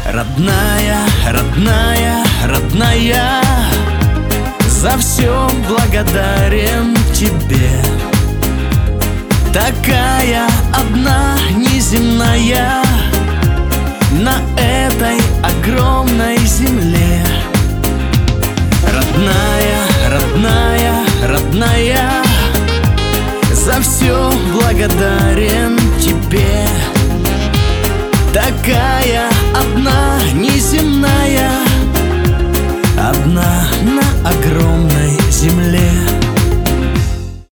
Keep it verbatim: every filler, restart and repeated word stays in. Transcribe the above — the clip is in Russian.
Родная, родная, родная, за все благодарен тебе. Такая одна неземная на этой огромной земле. Родная, родная, родная, за все благодарен тебе. Такая